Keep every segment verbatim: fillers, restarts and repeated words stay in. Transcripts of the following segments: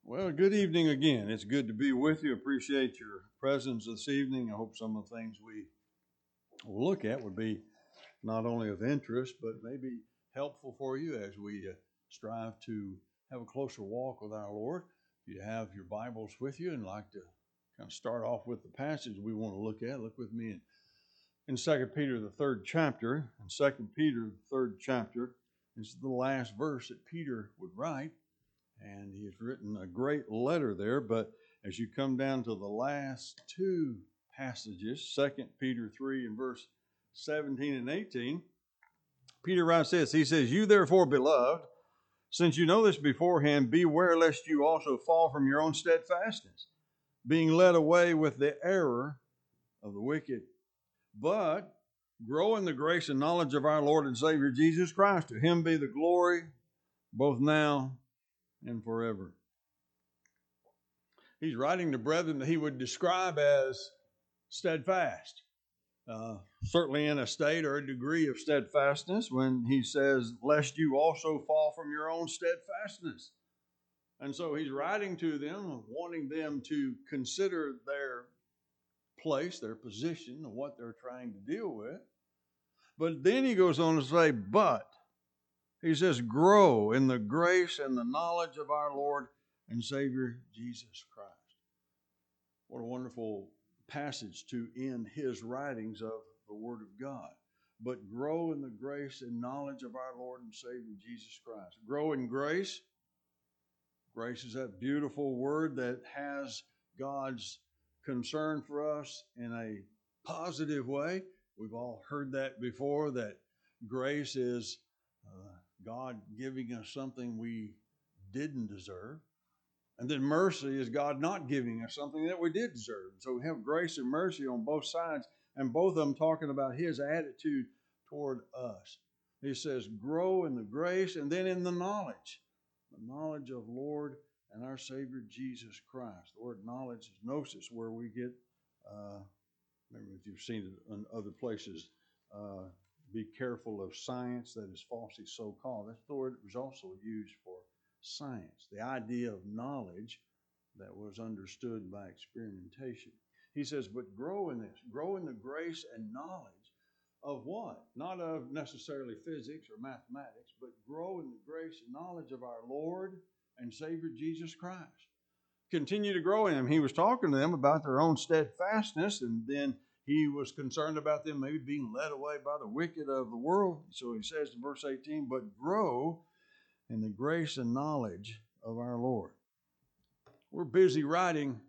Well, good evening again. It's good to be with you. Appreciate your presence this evening. I hope some of the things we will look at would be not only of interest, but maybe helpful for you as we uh, strive to have a closer walk with our Lord. If you have your Bibles with you and like to kind of start off with the passage we want to look at, look with me in, in Second Peter, the third chapter. In Second Peter, the third chapter, this is the last verse that Peter would write. And he has written a great letter there, but as you come down to the last two passages, Second Peter three and verse seventeen and eighteen, Peter writes this. He says, "You therefore, beloved, since you know this beforehand, beware lest you also fall from your own steadfastness, being led away with the error of the wicked. But grow in the grace and knowledge of our Lord and Savior Jesus Christ. To him be the glory both now and forever." He's writing to brethren that he would describe as steadfast, uh, certainly in a state or a degree of steadfastness when he says, lest you also fall from your own steadfastness. And so he's writing to them, wanting them to consider their place, their position, and what they're trying to deal with. But then he goes on to say, but he says, grow in the grace and the knowledge of our Lord and Savior Jesus Christ. What a wonderful passage to end his writings of the Word of God. But grow in the grace and knowledge of our Lord and Savior Jesus Christ. Grow in grace. Grace is that beautiful word that has God's concern for us in a positive way. We've all heard that before, that grace is uh, God giving us something we didn't deserve. And then mercy is God not giving us something that we did deserve. So we have grace and mercy on both sides, and both of them talking about his attitude toward us. He says, grow in the grace and then in the knowledge. The knowledge of Lord and our Savior Jesus Christ. The word knowledge is gnosis, where we get, uh, remember if you've seen it in other places, uh, be careful of science that is falsely so called. That's the word that was also used for science, the idea of knowledge that was understood by experimentation. He says, but grow in this, grow in the grace and knowledge of what? Not of necessarily physics or mathematics, but grow in the grace and knowledge of our Lord and Savior Jesus Christ. Continue to grow in him. He was talking to them about their own steadfastness, and then he was concerned about them maybe being led away by the wicked of the world. So he says in verse eighteen, but grow in the grace and knowledge of our Lord. We're busy writing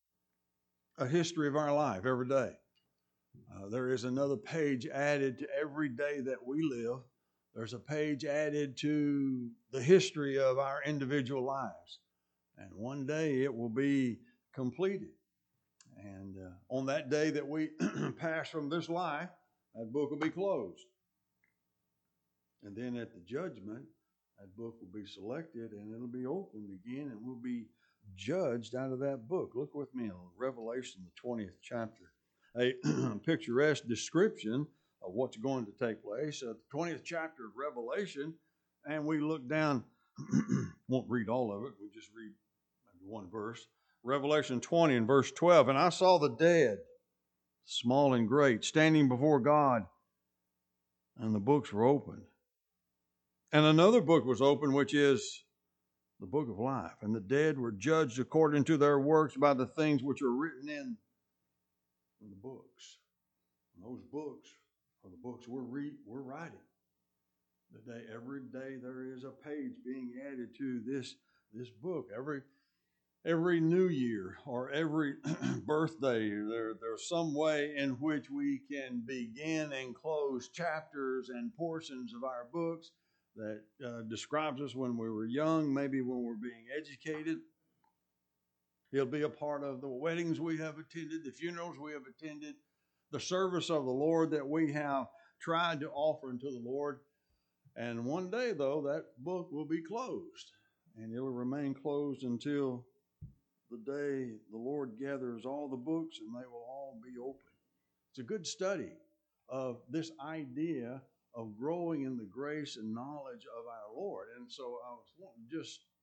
a history of our life every day. Uh, there is another page added to every day that we live. There's a page added to the history of our individual lives. And one day it will be completed. And uh, on that day that we pass from this life, that book will be closed. And then at the judgment, that book will be selected and it'll be opened again and we'll be judged out of that book. Look with me in Revelation, the twentieth chapter. A picturesque description of what's going to take place. Uh, the twentieth chapter of Revelation, and we look down, won't read all of it, we just read maybe one verse. Revelation twenty and verse twelve, and I saw the dead, small and great, standing before God, and the books were opened. And another book was opened, which is the book of life. And the dead were judged according to their works by the things which are written in the books. And those books are the books we're, re- we're writing. The day, every day there is a page being added to this, this book. Every every new year or every birthday, there, there's some way in which we can begin and close chapters and portions of our books that uh, describes us when we were young, maybe when we're being educated. He'll be a part of the weddings we have attended, the funerals we have attended, the service of the Lord that we have tried to offer unto the Lord. And one day, though, that book will be closed, and it'll remain closed until the day the Lord gathers all the books and they will all be open. It's a good study of this idea of growing in the grace and knowledge of our Lord. And so I was wanting to just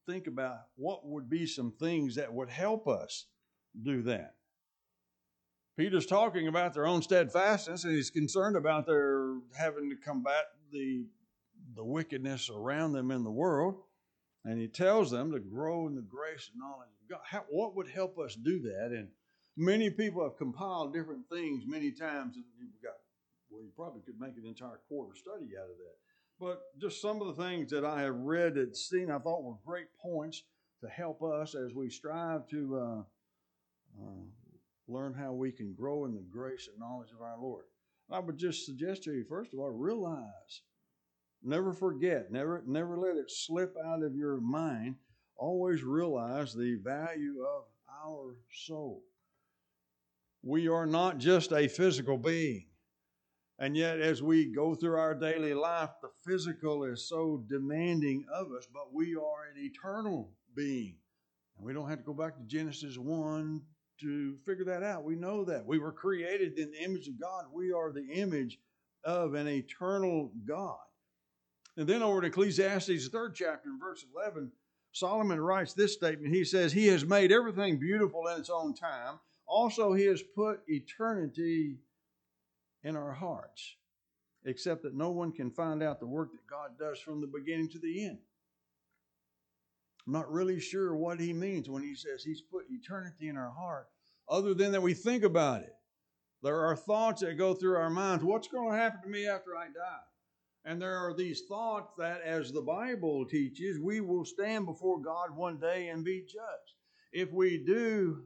think about what would be some things that would help us do that. Peter's talking about their own steadfastness, and he's concerned about their having to combat the, the wickedness around them in the world. And he tells them to grow in the grace and knowledge of God. How, what would help us do that? And many people have compiled different things many times, and you've got, well, you probably could make an entire quarter study out of that. But just some of the things that I have read and seen, I thought were great points to help us as we strive to uh, uh, learn how we can grow in the grace and knowledge of our Lord. I would just suggest to you, first of all, realize, never forget, never, never let it slip out of your mind. Always realize the value of our soul. We are not just a physical being. And yet, as we go through our daily life, the physical is so demanding of us, but we are an eternal being. And we don't have to go back to Genesis one to figure that out. We know that. We were created in the image of God. We are the image of an eternal God. And then over to Ecclesiastes, third chapter, in verse eleven, Solomon writes this statement. He says, He has made everything beautiful in its own time. Also, He has put eternity in our hearts, except that no one can find out the work that God does from the beginning to the end. I'm not really sure what he means when he says He's put eternity in our heart, other than that we think about it. There are thoughts that go through our minds. What's going to happen to me after I die? And there are these thoughts that, as the Bible teaches, we will stand before God one day and be judged. If we do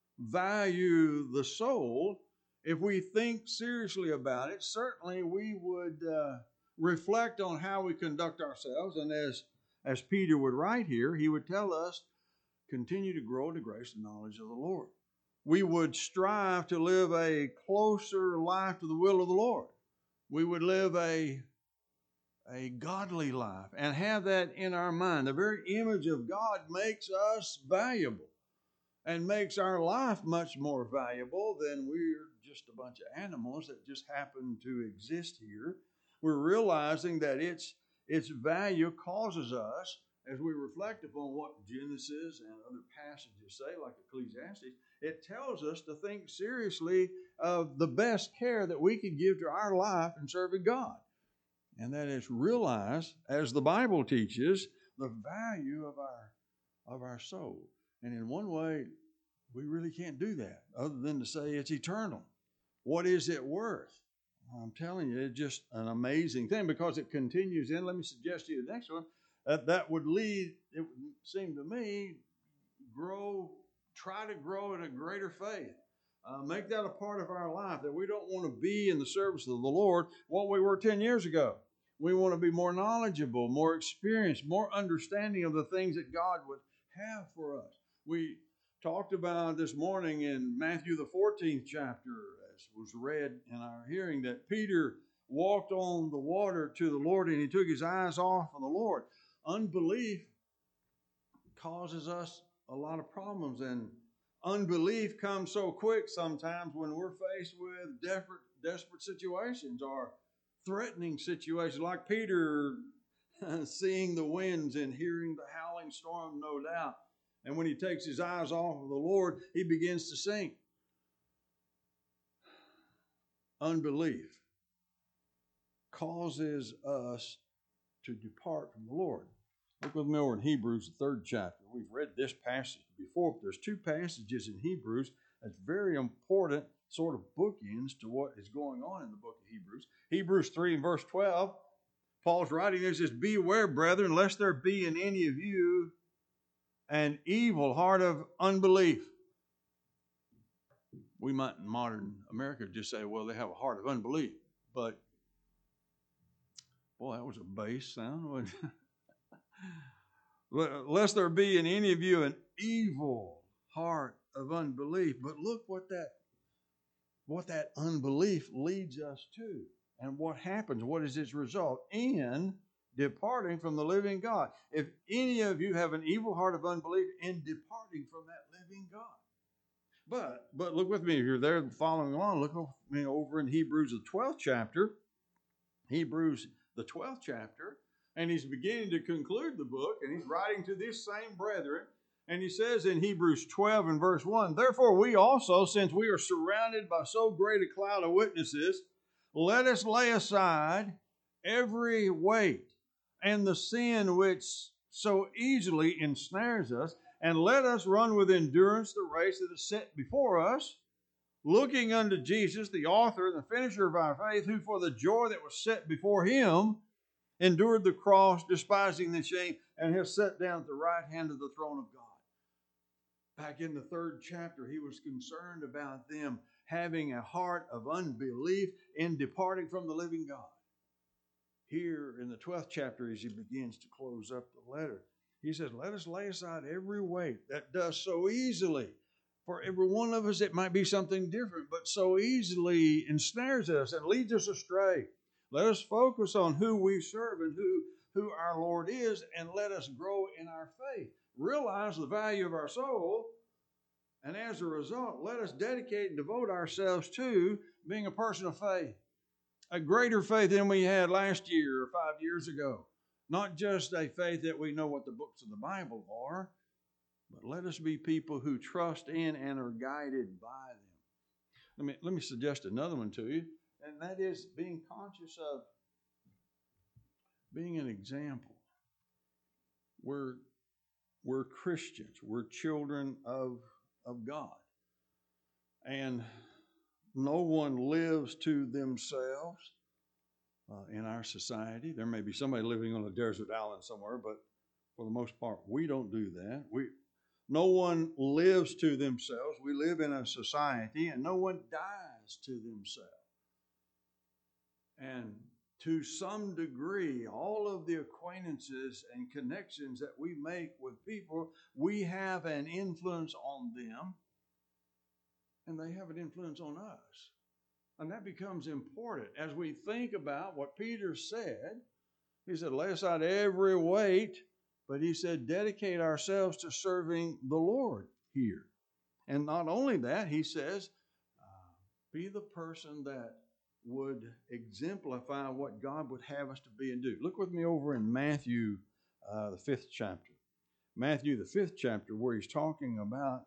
value the soul, if we think seriously about it, certainly we would uh, reflect on how we conduct ourselves. And as, as Peter would write here, he would tell us, continue to grow to grace and knowledge of the Lord. We would strive to live a closer life to the will of the Lord. We would live a, a godly life and have that in our mind. The very image of God makes us valuable and makes our life much more valuable than we're just a bunch of animals that just happen to exist here. We're realizing that its, its value causes us, as we reflect upon what Genesis and other passages say, like Ecclesiastes, it tells us to think seriously of the best care that we can give to our life in serving God. And that is realize, as the Bible teaches, the value of our, of our soul. And in one way, we really can't do that other than to say it's eternal. What is it worth? I'm telling you, it's just an amazing thing because it continues in. Let me suggest to you the next one. That, that would lead, it would seem to me, grow, try to grow in a greater faith. Uh, make that a part of our life, that we don't want to be in the service of the Lord what we were ten years ago. We want to be more knowledgeable, more experienced, more understanding of the things that God would have for us. We talked about this morning in Matthew the fourteenth chapter, as was read in our hearing, that Peter walked on the water to the Lord and he took his eyes off of the Lord. Unbelief causes us a lot of problems, and unbelief comes so quick sometimes when we're faced with desperate, desperate situations or threatening situations, like Peter seeing the winds and hearing the howling storm, no doubt. And when he takes his eyes off of the Lord, he begins to sink. Unbelief causes us to depart from the Lord. Look with me over in Hebrews, the third chapter. We've read this passage before, but there's two passages in Hebrews that's very important sort of bookends to what is going on in the book of Hebrews. Hebrews three and verse twelve, Paul's writing there, says, beware, brethren, lest there be in any of you an evil heart of unbelief. We might in modern America just say, well, they have a heart of unbelief. But, boy, that was a bass sound, wasn't it? Lest there be in any of you an evil heart of unbelief. But look what that, what that unbelief leads us to. And what happens, what is its result? In departing from the living God. If any of you have an evil heart of unbelief, in departing from that living God. But, but look with me, if you're there following along, look with me over in Hebrews, the twelfth chapter. Hebrews, the twelfth chapter. And he's beginning to conclude the book, and he's writing to this same brethren. And he says in Hebrews twelve and verse one, therefore we also, since we are surrounded by so great a cloud of witnesses, let us lay aside every weight and the sin which so easily ensnares us, and let us run with endurance the race that is set before us, looking unto Jesus, the author and the finisher of our faith, who for the joy that was set before him endured the cross, despising the shame, and has sat down at the right hand of the throne of God. Back in the third chapter, he was concerned about them having a heart of unbelief in departing from the living God. Here in the twelfth chapter, as he begins to close up the letter, he says, let us lay aside every weight that does so easily. For every one of us, it might be something different, but so easily ensnares us and leads us astray. Let us focus on who we serve and who, who our Lord is, and let us grow in our faith. Realize the value of our soul, and as a result, let us dedicate and devote ourselves to being a person of faith. A greater faith than we had last year or five years ago. Not just a faith that we know what the books of the Bible are, but let us be people who trust in and are guided by them. Let me, let me suggest another one to you, and that is being conscious of being an example. We're, we're Christians. We're children of, of God. And no one lives to themselves uh, in our society. There may be somebody living on a desert island somewhere, but for the most part, we don't do that. We, no one lives to themselves. We live in a society, and no one dies to themselves. And to some degree, all of the acquaintances and connections that we make with people, we have an influence on them, and they have an influence on us. And that becomes important as we think about what Peter said. He said, lay aside every weight, but he said, dedicate ourselves to serving the Lord here. And not only that, he says, uh, be the person that would exemplify what God would have us to be and do. Look with me over in Matthew, uh, the fifth chapter. Matthew, the fifth chapter, where he's talking about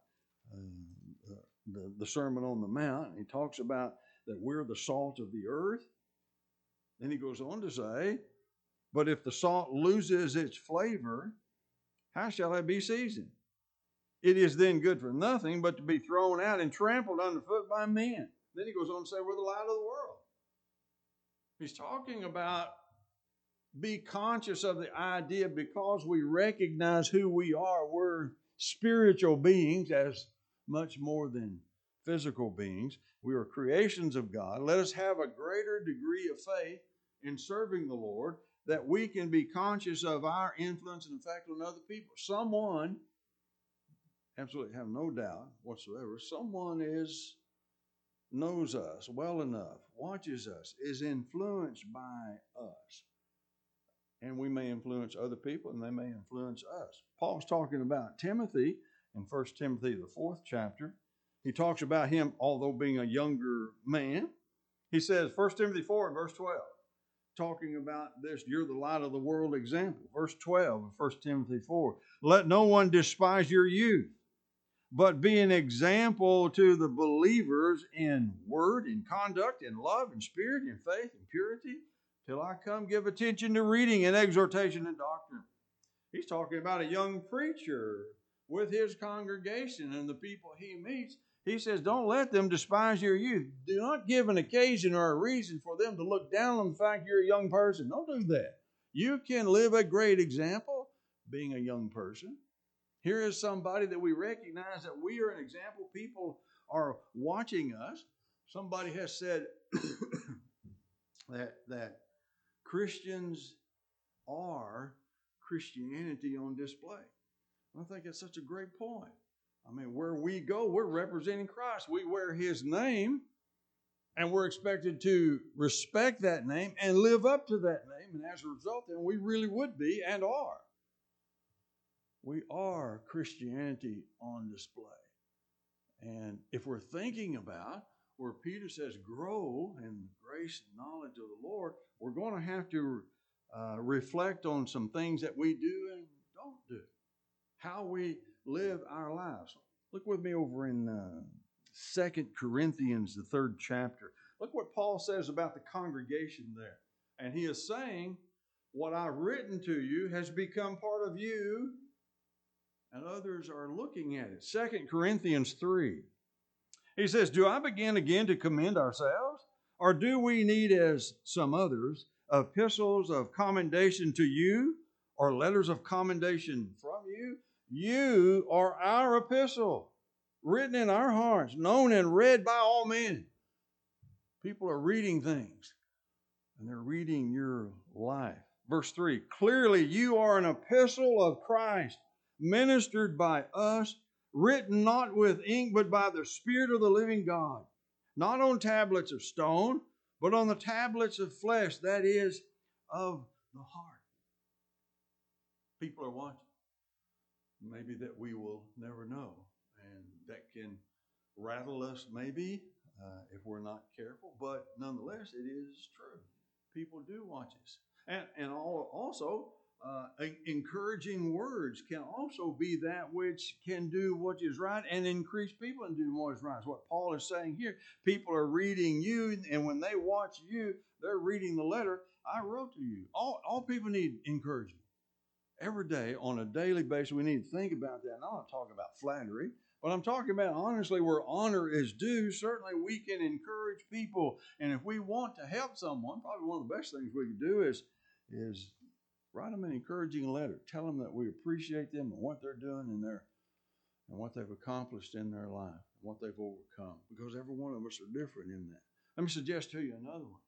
uh, the, the Sermon on the Mount. He talks about that we're the salt of the earth. Then he goes on to say, but if the salt loses its flavor, how shall it be seasoned? It is then good for nothing but to be thrown out and trampled underfoot by men. Then he goes on to say, we're the light of the world. He's talking about be conscious of the idea because we recognize who we are. We're spiritual beings as much more than physical beings. We are creations of God. Let us have a greater degree of faith in serving the Lord that we can be conscious of our influence and effect on other people. Someone, absolutely have no doubt whatsoever, someone is knows us well enough, watches us, is influenced by us. And we may influence other people and they may influence us. Paul's talking about Timothy in First Timothy, the fourth chapter. He talks about him, although being a younger man. He says, First Timothy four and verse twelve, talking about this, you're the light of the world example. Verse twelve of First Timothy four, let no one despise your youth, but be an example to the believers in word, in conduct, in love, in spirit, in faith, in purity, till I come. Give attention to reading and exhortation and doctrine. He's talking about a young preacher with his congregation and the people he meets. He says, don't let them despise your youth. Do not give an occasion or a reason for them to look down on the fact you're a young person. Don't do that. You can live a great example being a young person. Here is somebody that we recognize that we are an example. People are watching us. Somebody has said that, that Christians are Christianity on display. I think that's such a great point. I mean, where we go, we're representing Christ. We wear his name, and we're expected to respect that name and live up to that name. And as a result, then we really would be and are. We are Christianity on display. And if we're thinking about where Peter says grow in grace and knowledge of the Lord, we're going to have to uh, reflect on some things that we do and don't do, how we live our lives. Look with me over in uh, Second Corinthians, the third chapter. Look what Paul says about the congregation there. And he is saying, what I've written to you has become part of you, and others are looking at it. Second Corinthians three. He says, do I begin again to commend ourselves? Or do we need, as some others, epistles of commendation to you, or letters of commendation from you? You are our epistle, written in our hearts, known and read by all men. People are reading things, and they're reading your life. Verse three, clearly you are an epistle of Christ, ministered by us, written not with ink, but by the Spirit of the living God, not on tablets of stone, but on the tablets of flesh, that is, of the heart. People are watching. Maybe that we will never know, and that can rattle us maybe uh, if we're not careful, but nonetheless, it is true. People do watch us. And, and all, also, uh, encouraging words can also be that which can do what is right and increase people in doing what is right. It's what Paul is saying here. People are reading you, and when they watch you, they're reading the letter I wrote to you. All, all people need encouragement. Every day, on a daily basis, we need to think about that. And I'm not talking about flattery, but I'm talking about honestly where honor is due. Certainly we can encourage people. And if we want to help someone, probably one of the best things we can do is, is write them an encouraging letter. Tell them that we appreciate them and what they're doing in their, and what they've accomplished in their life, and what they've overcome. Because every one of us are different in that. Let me suggest to you another one.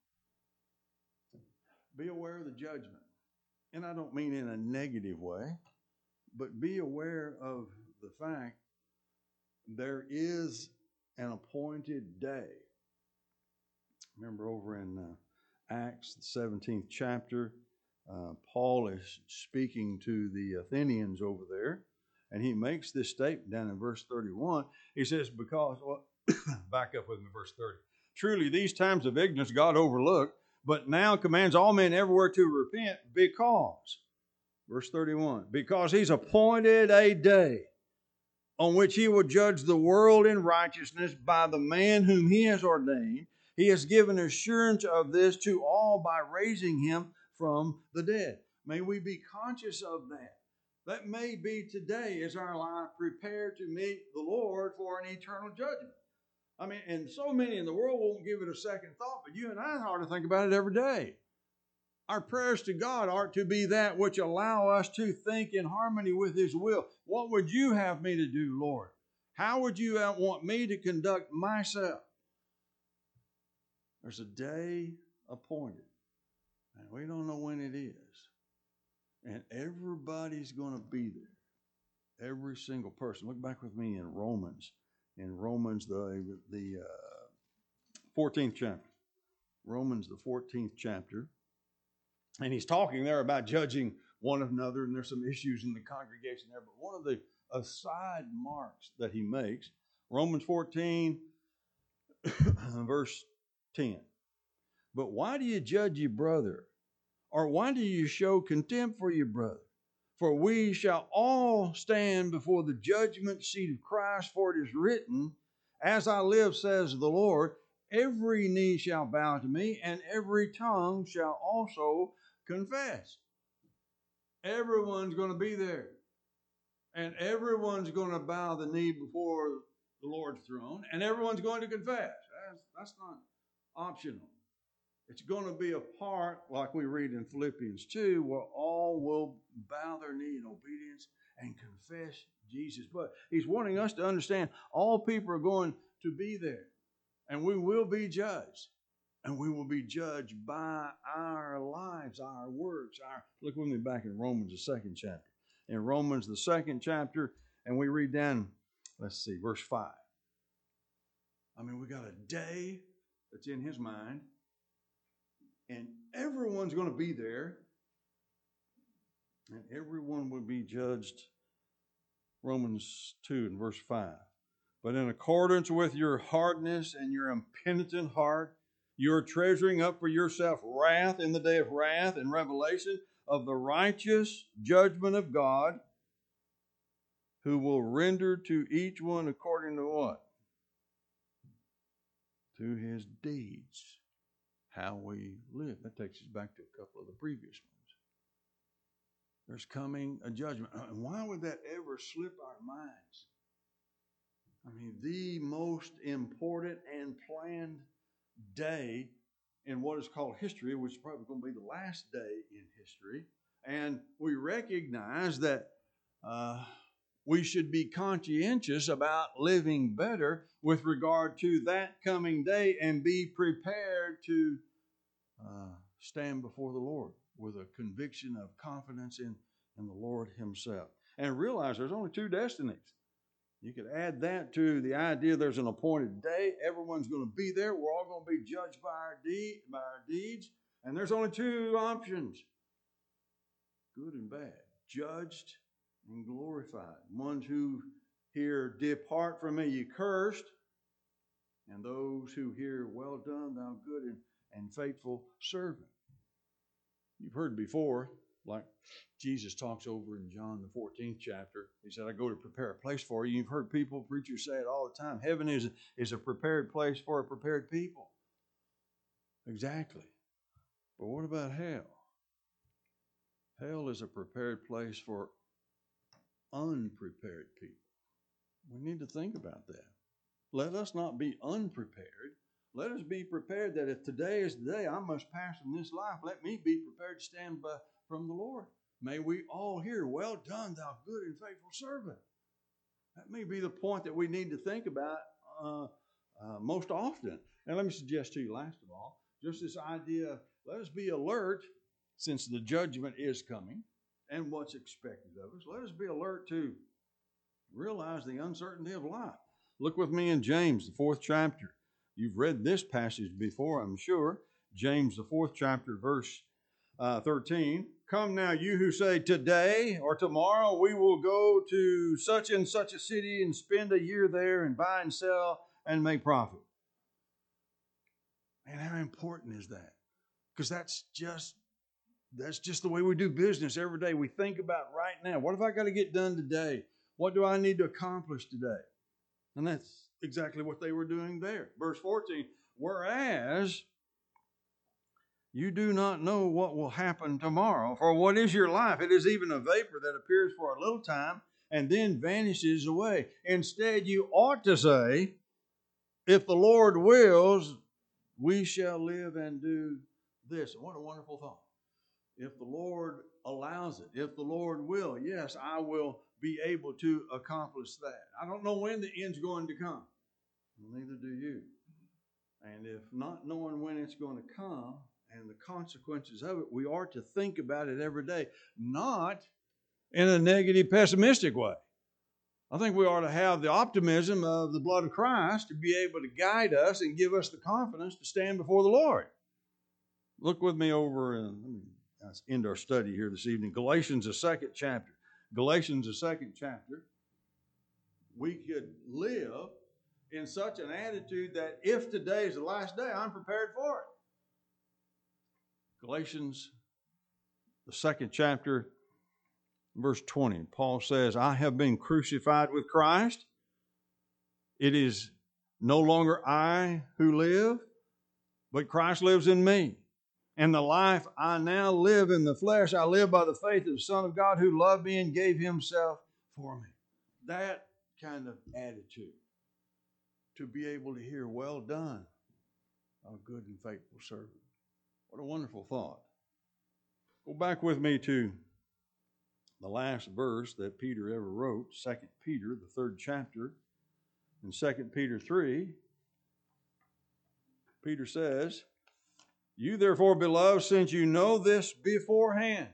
Be aware of the judgment. And I don't mean in a negative way, but be aware of the fact there is an appointed day. Remember over in uh, Acts, the seventeenth chapter, uh, Paul is speaking to the Athenians over there, and he makes this statement down in verse thirty-one. He says, because, well, back up with me, verse thirty. Truly, these times of ignorance God overlooked, but now commands all men everywhere to repent because, verse thirty-one, because he's appointed a day on which he will judge the world in righteousness by the man whom he has ordained. He has given assurance of this to all by raising him from the dead. May we be conscious of that. That may be today as our life prepared to meet the Lord for an eternal judgment. I mean, and so many in the world won't give it a second thought, but you and I ought to think about it every day. Our prayers to God are to be that which allow us to think in harmony with His will. What would you have me to do, Lord? How would you want me to conduct myself? There's a day appointed, and we don't know when it is. And everybody's going to be there. Every single person. Look back with me in Romans. In Romans, the, the uh, fourteenth chapter. Romans, the fourteenth chapter. And he's talking there about judging one another, and there's some issues in the congregation there. But one of the aside marks that he makes, Romans fourteen, verse ten. But why do you judge your brother? Or why do you show contempt for your brother? For we shall all stand before the judgment seat of Christ, for it is written, as I live, says the Lord, every knee shall bow to me, and every tongue shall also confess. Everyone's going to be there. And everyone's going to bow the knee before the Lord's throne, and everyone's going to confess. That's, that's not optional. It's going to be a part, like we read in Philippians two, where all will bow their knee in obedience and confess Jesus. But he's wanting us to understand all people are going to be there, and we will be judged. And we will be judged by our lives, our works. Our Look with me back in Romans, the second chapter. In Romans, the second chapter, and we read down, let's see, verse five. I mean, we got a day that's in his mind, and everyone's going to be there, and everyone will be judged. Romans two and verse five. But in accordance with your hardness and your impenitent heart, You're treasuring up for yourself wrath in the day of wrath and revelation of the righteous judgment of God, who will render to each one according to what? To his deeds, how we live. That takes us back to a couple of the previous ones. There's coming a judgment. And why would that ever slip our minds? I mean, the most important and planned day in what is called history, which is probably going to be the last day in history. And we recognize that uh, we should be conscientious about living better with regard to that coming day and be prepared to uh, stand before the Lord with a conviction of confidence in, in the Lord himself. And realize there's only two destinies. You could add that to the idea there's an appointed day. Everyone's going to be there. We're all going to be judged by our, deed, by our deeds. And there's only two options, good and bad, judged and glorified. Ones who hear, depart from me, ye cursed, and those who hear, well done, thou good and, and faithful servant. You've heard before, like Jesus talks over in John the fourteenth chapter. He said, I go to prepare a place for you. You've heard people, preachers say it all the time. Heaven is, is a prepared place for a prepared people. Exactly. But what about hell? Hell is a prepared place for unprepared people. We need to think about that. Let us not be unprepared. Let us be prepared that if today is the day I must pass from this life, let me be prepared to stand by, from the Lord. May we all hear, well done, thou good and faithful servant. That may be the point that we need to think about uh, uh, most often. And let me suggest to you, last of all, just this idea, let us be alert, since the judgment is coming and what's expected of us. Let us be alert to realize the uncertainty of life. Look with me in James, the fourth chapter. You've read this passage before, I'm sure. James, the fourth chapter, verse uh, thirteen. Come now, you who say, today or tomorrow we will go to such and such a city and spend a year there and buy and sell and make profit. And how important is that? Because that's just that's just the way we do business every day. We think about right now, what have I got to get done today? What do I need to accomplish today? And that's exactly what they were doing there. Verse fourteen, whereas you do not know what will happen tomorrow. For what is your life? It is even a vapor that appears for a little time and then vanishes away. Instead, you ought to say, if the Lord wills, we shall live and do this. What a wonderful thought. If the Lord allows it, if the Lord will, yes, I will be able to accomplish that. I don't know when the end's going to come. Neither do you. And if not knowing when it's going to come and the consequences of it, we are to think about it every day, not in a negative, pessimistic way. I think we ought to have the optimism of the blood of Christ to be able to guide us and give us the confidence to stand before the Lord. Look with me over, and let me let's end our study here this evening. Galatians, the second chapter. Galatians, the second chapter. We could live in such an attitude that if today is the last day, I'm prepared for it. Galatians, the second chapter, verse twenty. Paul says, I have been crucified with Christ. It is no longer I who live, but Christ lives in me. And the life I now live in the flesh, I live by the faith of the Son of God who loved me and gave himself for me. That kind of attitude, to be able to hear, well done, a good and faithful servant. What a wonderful thought. Go back with me to the last verse that Peter ever wrote, Second Peter, the third chapter. In Second Peter three, Peter says, you therefore, beloved, since you know this beforehand.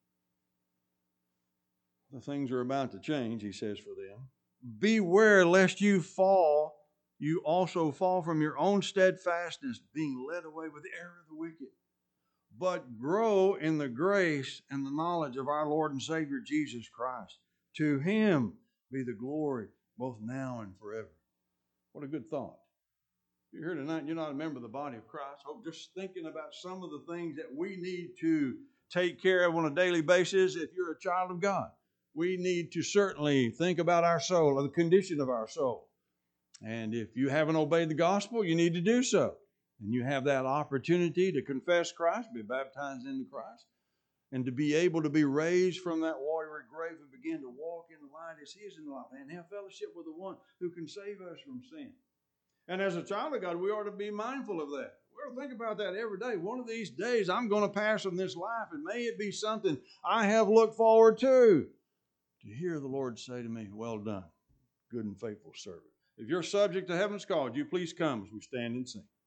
The things are about to change, he says for them. Beware lest you fall, you also fall from your own steadfastness, being led away with the error of the wicked. But grow in the grace and the knowledge of our Lord and Savior Jesus Christ. To him be the glory both now and forever. What a good thought. If you're here tonight and you're not a member of the body of Christ, hope just thinking about some of the things that we need to take care of on a daily basis. If you're a child of God, we need to certainly think about our soul or the condition of our soul. And if you haven't obeyed the gospel, you need to do so. And you have that opportunity to confess Christ, be baptized into Christ, and to be able to be raised from that watery grave and begin to walk in the light as He is in the light, and have fellowship with the one who can save us from sin. And as a child of God, we ought to be mindful of that. We ought to think about that every day. One of these days, I'm going to pass from this life, and may it be something I have looked forward to. To hear the Lord say to me, well done, good and faithful servant. If you're subject to heaven's call, would you please come as we stand and sing.